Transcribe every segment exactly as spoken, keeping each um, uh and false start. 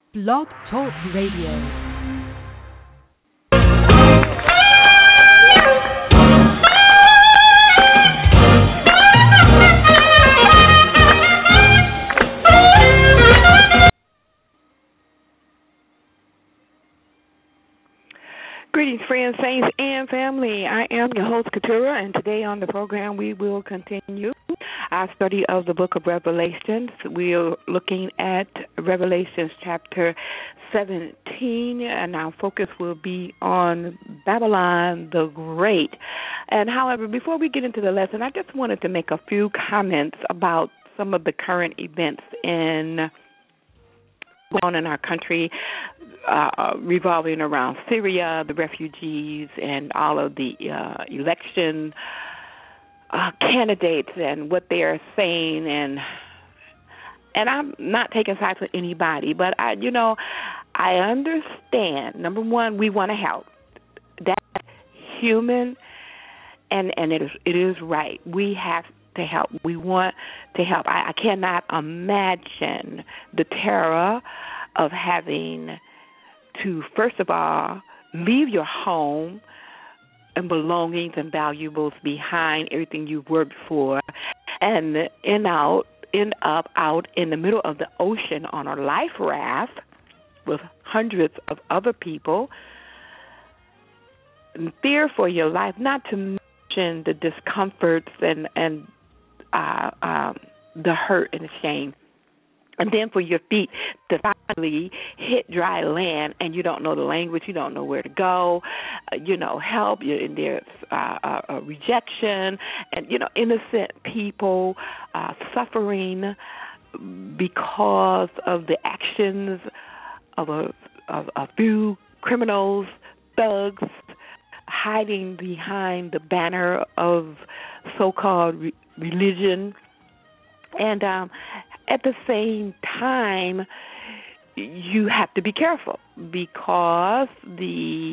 Blog Talk Radio. Greetings, friends, saints, and family. I am your host, Keturah, and today on the program we will continue our study of the book of Revelations. We are looking at Revelations chapter seventeen, and our focus will be on Babylon the Great. And however, before we get into the lesson, I just wanted to make a few comments about some of the current events in on in our country, uh, revolving around Syria, the refugees, and all of the uh, election uh, candidates and what they are saying. And and I'm not taking sides with anybody, but I, you know, I understand. Number one, we want to help. That's human, and and it is it is right. We have to help. We want to help. I, I cannot imagine the terror of having to, first of all, leave your home and belongings and valuables behind, everything you've worked for, and end out, end up out in the middle of the ocean on a life raft with hundreds of other people, in fear for your life, not to mention the discomforts and and Uh, um, the hurt and the shame. And then for your feet to finally hit dry land and you don't know the language, you don't know where to go, uh, you know, help, you and there's uh, uh, uh, rejection, and, you know, innocent people uh, suffering because of the actions of a, of a few criminals, thugs, hiding behind the banner of so-called re- religion. And um, at the same time, you have to be careful because the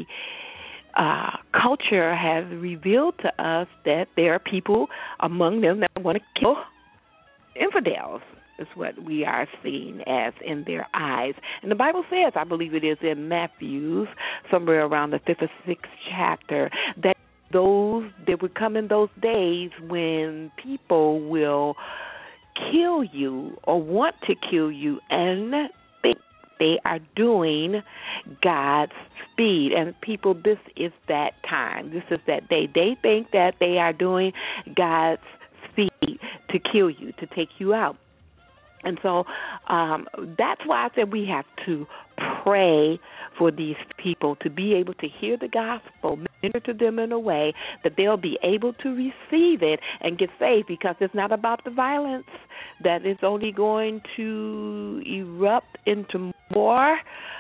uh, culture has revealed to us that there are people among them that want to kill infidels, is what we are seeing as in their eyes. And the Bible says, I believe it is in Matthew, somewhere around the fifth or sixth chapter, that those there would come in those days when people will kill you or want to kill you and think they are doing God's speed. And people, this is that time. This is that day. They think that they are doing God's speed to kill you, to take you out. And so um, that's why I said we have to pray for these people to be able to hear the gospel, minister to them in a way that they'll be able to receive it and get saved, because it's not about the violence that is only going to erupt into more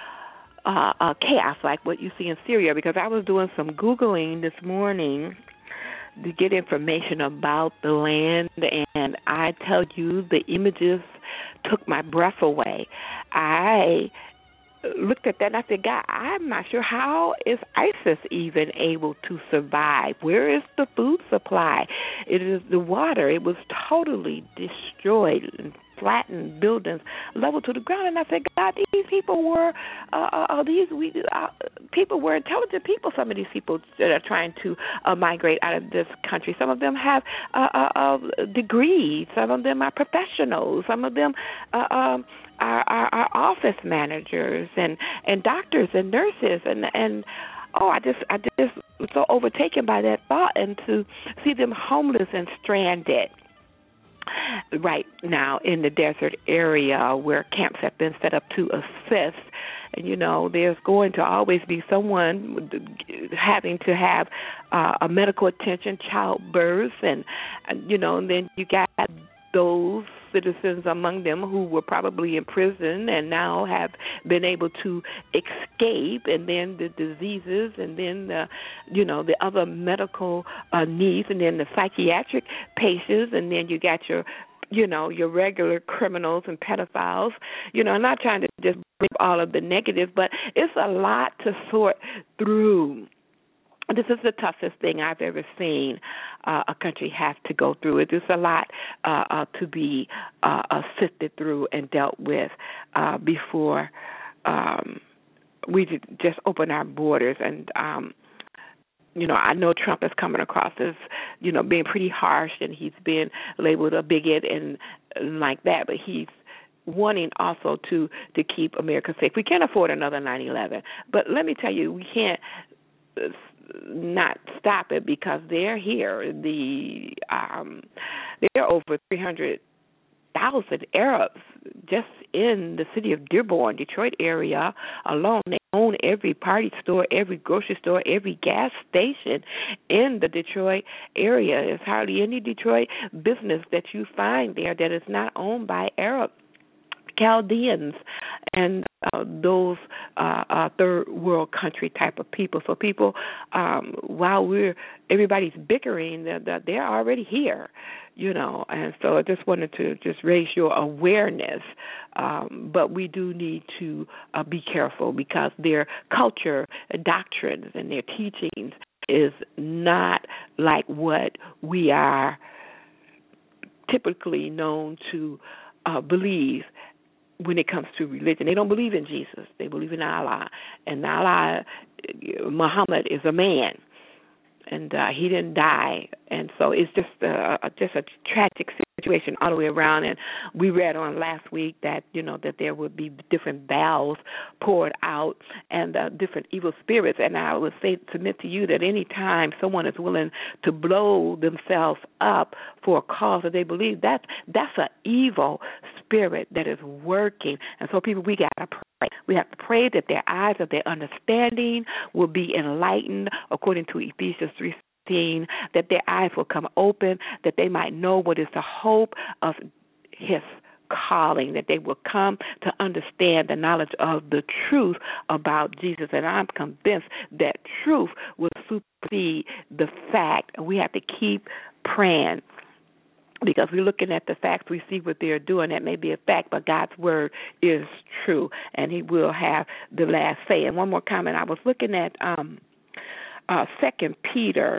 uh, uh, chaos like what you see in Syria. Because I was doing some Googling this morning to get information about the land, and I tell you, the images took my breath away. I looked at that and I said, God, I'm not sure how is ISIS even able to survive. Where is the food supply? It is the water. It was totally destroyed and flattened, buildings leveled to the ground. And I said, God, these people were uh, uh, these we, uh, people were intelligent people. Some of these people that are trying to uh, migrate out of this country. Some of them have uh, uh, uh, degrees. Some of them are professionals. Some of them uh, um, are, are, are office managers and, and doctors and nurses and and. Oh, I just, I just was so overtaken by that thought, and to see them homeless and stranded right now in the desert area where camps have been set up to assist. And, you know, there's going to always be someone having to have uh, a medical attention, childbirth, and, and, you know, and then you got those citizens among them who were probably in prison and now have been able to escape, and then the diseases, and then the, you know, the other medical uh, needs, and then the psychiatric patients, and then you got your, you know, your regular criminals and pedophiles. You know, I'm not trying to just bring up all of the negatives, but it's a lot to sort through. This is the toughest thing I've ever seen uh, a country have to go through. It is a lot uh, uh, to be uh, uh, sifted through and dealt with uh, before um, we just open our borders. And, um, you know, I know Trump is coming across as, you know, being pretty harsh, and he's been labeled a bigot and, and like that, but he's wanting also to, to keep America safe. We can't afford another nine eleven. But let me tell you, we can't not stop it because they're here. The um, there are over three hundred thousand Arabs just in the city of Dearborn, Detroit area alone. They own every party store, every grocery store, every gas station in the Detroit area. There's hardly any Detroit business that you find there that is not owned by Arab Chaldeans and uh, those uh, uh, third world country type of people. So people, um, while we're everybody's bickering, that they're, they're already here, you know. And so I just wanted to just raise your awareness. Um, but we do need to uh, be careful because their culture, doctrines, and their teachings is not like what we are typically known to uh, believe when it comes to religion. They don't believe in Jesus. They believe in Allah. And Allah, Muhammad, is a man. And uh, he didn't die. And so it's just uh, just a tragic situation all the way around. And we read on last week that, you know, that there would be different vows poured out and uh, different evil spirits. And I would say, submit to you that any time someone is willing to blow themselves up for a cause that they believe, that's, that's an evil spirit that is working. And so people, we got to pray. We have to pray that their eyes of their understanding will be enlightened according to Ephesians three sixteen, that their eyes will come open, that they might know what is the hope of his calling, that they will come to understand the knowledge of the truth about Jesus. And I'm convinced that truth will supersede the fact. And we have to keep praying, because we're looking at the facts, we see what they're doing. That may be a fact, but God's word is true, and he will have the last say. And one more comment. I was looking at um, uh, Second Peter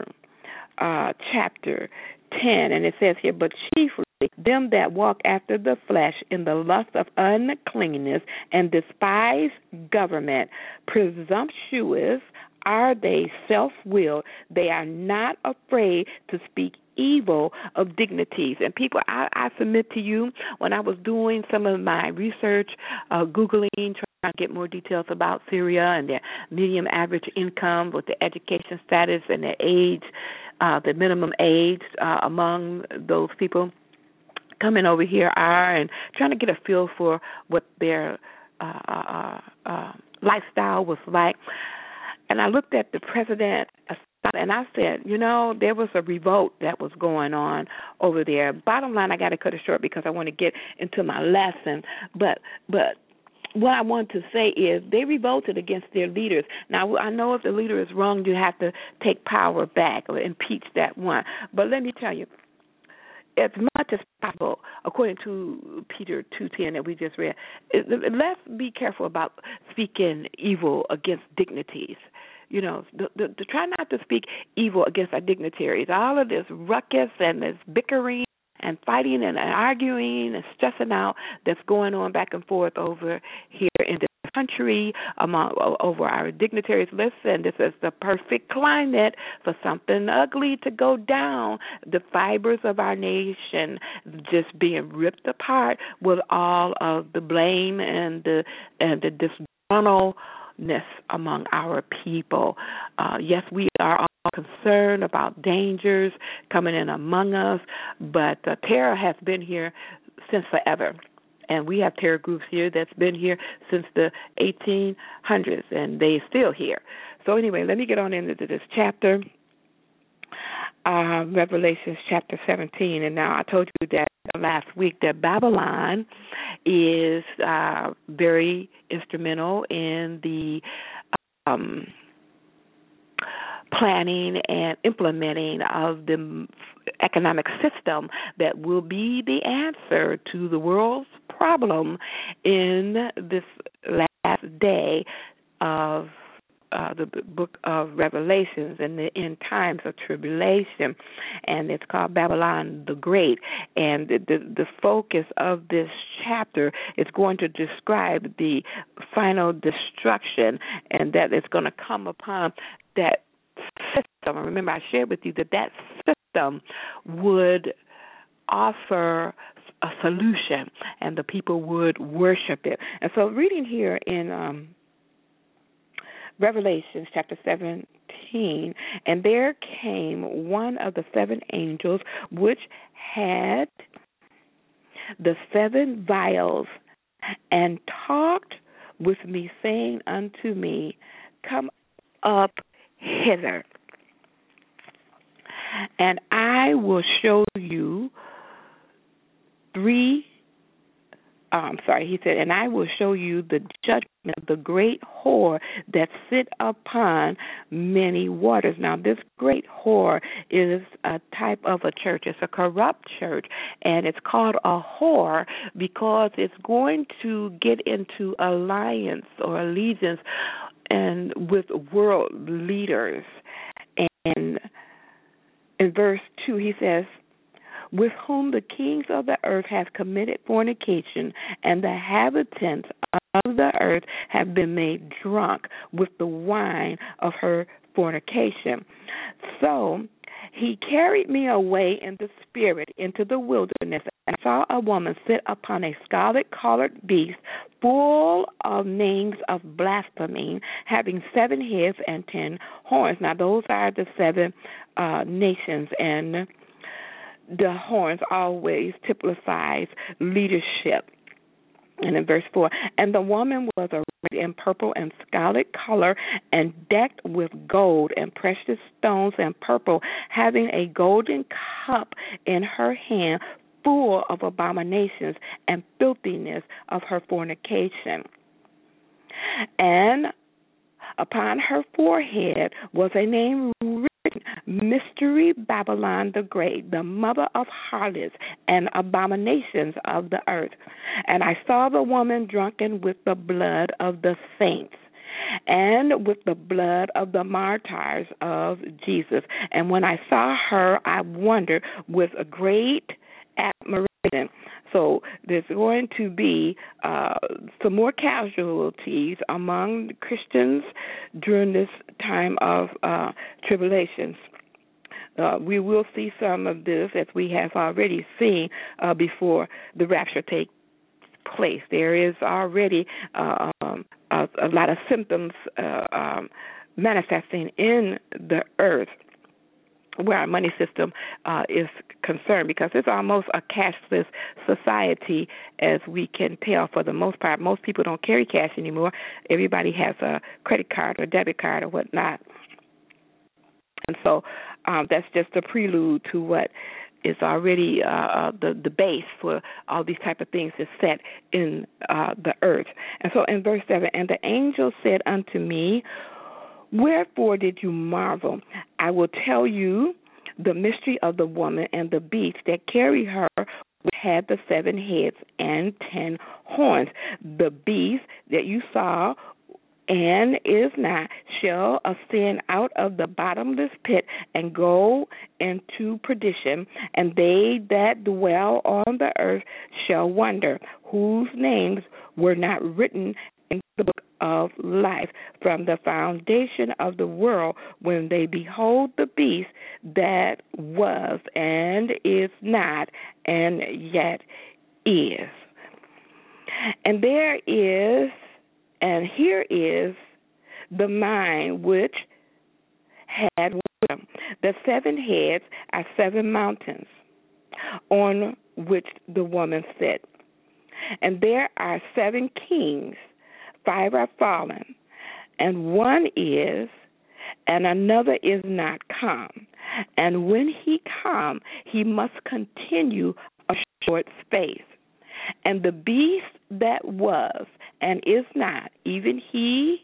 uh, chapter ten, and it says here, but chiefly them that walk after the flesh in the lust of uncleanness and despise government, presumptuous are they, self-willed. They are not afraid to speak evil of dignities. And people, I, I submit to you, when I was doing some of my research, uh, Googling, trying to get more details about Syria and their median average income with the education status and their age, uh, the minimum age uh, among those people coming over here are, and trying to get a feel for what their uh, uh, uh, lifestyle was like. And I looked at the president, and I said, you know, there was a revolt that was going on over there. Bottom line, I got to cut it short because I want to get into my lesson. But but what I want to say is they revolted against their leaders. Now, I know if the leader is wrong, you have to take power back or impeach that one. But let me tell you, as much as possible, according to Peter two ten that we just read, let's be careful about speaking evil against dignities. You know, the, the, the try not to speak evil against our dignitaries. All of this ruckus and this bickering and fighting and arguing and stressing out that's going on back and forth over here in the country among over our dignitaries. Listen, this is the perfect climate for something ugly to go down. The fibers of our nation just being ripped apart with all of the blame and the and the disgruntledness among our people. Uh, yes, we are all concerned about dangers coming in among us, but uh, terror has been here since forever. And we have terror groups here that's been here since the eighteen hundreds, and they're still here. So anyway, let me get on into this chapter, uh, Revelation chapter seventeen. And now I told you that last week that Babylon is uh, very instrumental in the um, planning and implementing of the economic system that will be the answer to the world's problem in this last day of uh, the book of Revelations and the end times of tribulation, and it's called Babylon the Great. And the, the, the focus of this chapter is going to describe the final destruction, and that it's going to come upon that system. Remember, I shared with you that that system would offer a solution, and the people would worship it. And so, reading here in um, Revelation chapter seventeen, and there came one of the seven angels which had the seven vials, and talked with me, saying unto me, Come up hither, and I will show you three, I'm sorry, he said, and I will show you the judgment of the great whore that sit upon many waters. Now, this great whore is a type of a church. It's a corrupt church, and it's called a whore because it's going to get into alliance or allegiance and with world leaders. And in verse two, he says, with whom the kings of the earth have committed fornication, and the inhabitants of the earth have been made drunk with the wine of her fornication. So he carried me away in the spirit into the wilderness, and saw a woman sit upon a scarlet-colored beast, full of names of blasphemy, having seven heads and ten horns. Now, those are the seven uh, nations, and the horns always typifies leadership. And in verse four, and the woman was arrayed in purple and scarlet color, and decked with gold and precious stones and purple, having a golden cup in her hand, full of abominations and filthiness of her fornication. And upon her forehead was a name written, Mystery Babylon the Great, the mother of harlots and abominations of the earth. And I saw the woman drunken with the blood of the saints, and with the blood of the martyrs of Jesus. And when I saw her, I wondered with a great admiration. So there's going to be uh, some more casualties among Christians during this time of uh, tribulations. Uh, we will see some of this, as we have already seen uh, before the rapture takes place. There is already uh, um, a, a lot of symptoms uh, um, manifesting in the earth where our money system uh, is concerned, because it's almost a cashless society, as we can tell for the most part. Most people don't carry cash anymore. Everybody has a credit card or debit card or whatnot. And so um, that's just a prelude to what is already uh, the, the base for all these type of things is set in uh, the earth. And so in verse seven, and the angel said unto me, wherefore did you marvel? I will tell you the mystery of the woman and the beast that carry her, which had the seven heads and ten horns. The beast that you saw and is not shall ascend out of the bottomless pit and go into perdition, and they that dwell on the earth shall wonder, whose names were not written in the book of life from the foundation of the world, when they behold the beast that was and is not and yet is. And there is, and here is the mind which had wisdom. The seven heads are seven mountains on which the woman sat. And there are seven kings. Five are fallen, and one is, and another is not come. And when he come, he must continue a short space. And the beast that was and is not, even he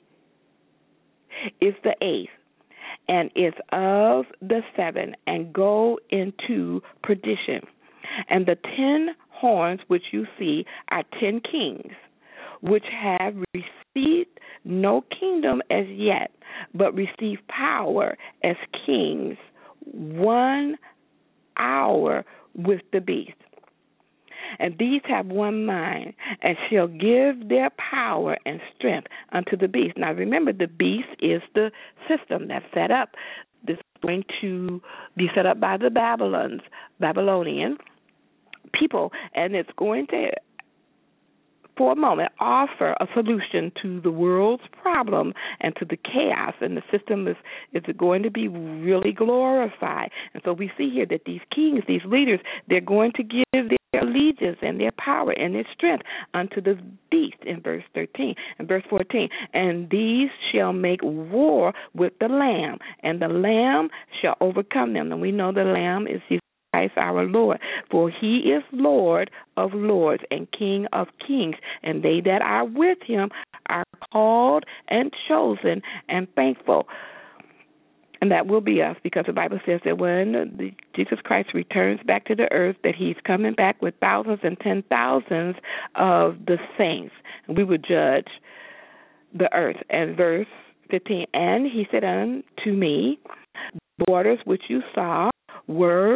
is the eighth, and is of the seven, and go into perdition. And the ten horns which you see are ten kings, which have received no kingdom as yet, but receive power as kings one hour with the beast. And these have one mind, and shall give their power and strength unto the beast. Now remember, the beast is the system that's set up. This is going to be set up by the Babylons, Babylonian people, and it's going to, for a moment, offer a solution to the world's problem and to the chaos, and the system is, is going to be really glorified. And so we see here that these kings, these leaders, they're going to give their allegiance and their power and their strength unto the beast in verse thirteen and verse fourteen. And these shall make war with the Lamb, and the Lamb shall overcome them. And we know the Lamb is Jesus Christ our Lord, for he is Lord of lords and King of kings, and they that are with him are called and chosen and thankful. And that will be us, because the Bible says that when the, Jesus Christ returns back to the earth, that he's coming back with thousands and ten thousands of the saints. And we will judge the earth. And verse fifteen, and he said unto me, the waters which you saw were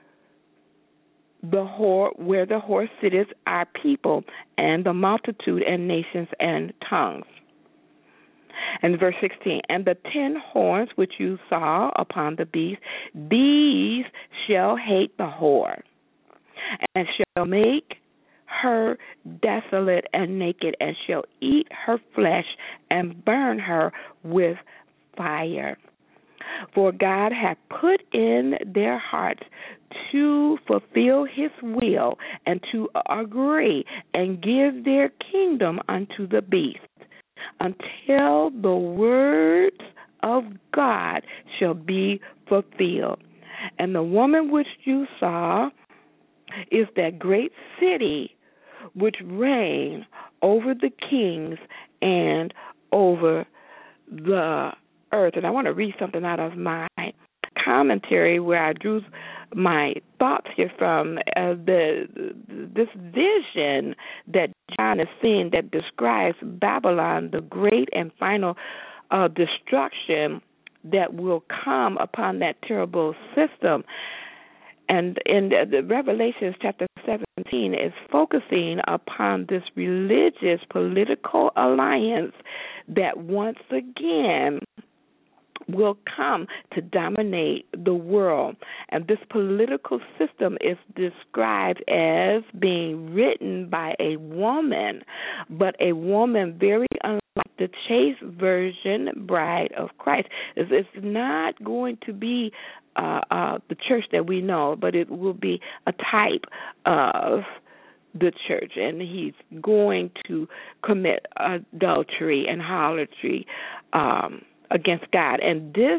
the whore, where the horse sitteth, our people, and the multitude and nations and tongues. And verse sixteen, and the ten horns which you saw upon the beast, these shall hate the whore, and shall make her desolate and naked, and shall eat her flesh and burn her with fire. For God hath put in their hearts to fulfill his will, and to agree and give their kingdom unto the beast, until the words of God shall be fulfilled. And the woman which you saw is that great city which reigned over the kings and over the earth. And I want to read something out of my commentary where I drew my thoughts here from uh, the this vision that John is seeing that describes Babylon, the great and final uh, destruction that will come upon that terrible system. And in the, the Revelations chapter seventeen is focusing upon this religious political alliance that once again will come to dominate the world. And this political system is described as being written by a woman, but a woman very unlike the chaste virgin bride of Christ. It's, it's not going to be uh, uh, the church that we know, but it will be a type of the church, and he's going to commit adultery and harlotry um against God. And this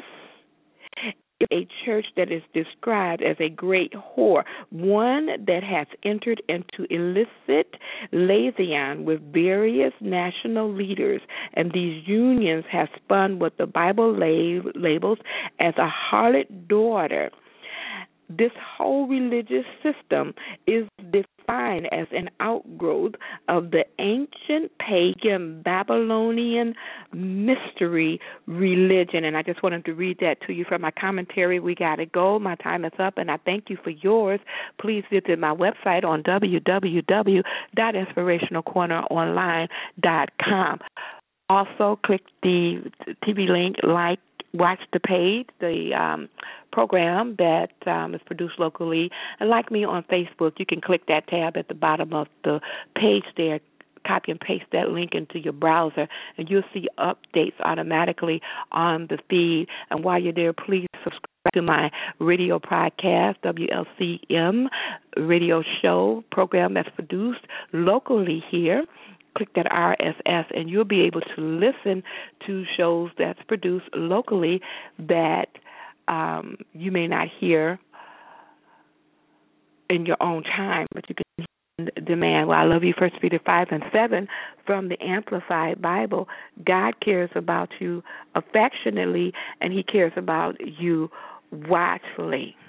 is a church that is described as a great whore, one that has entered into illicit liaison with various national leaders, and these unions have spun what the Bible lab- labels as a harlot daughter. This whole religious system is defined as an outgrowth of the ancient pagan Babylonian mystery religion. And I just wanted to read that to you from my commentary. We got to go. My time is up, and I thank you for yours. Please visit my website on w w w dot inspirational corner online dot com. Also, click the T V link, like, watch the page, the um, program that um, is produced locally. And like me on Facebook, you can click that tab at the bottom of the page there, copy and paste that link into your browser, and you'll see updates automatically on the feed. And while you're there, please subscribe to my radio podcast, W L C M radio show program that's produced locally here. Click that R S S, and you'll be able to listen to shows that's produced locally that um, you may not hear in your own time, but you can hear demand. Well, I love you, First Peter five and seven from the Amplified Bible. God cares about you affectionately, and he cares about you watchfully.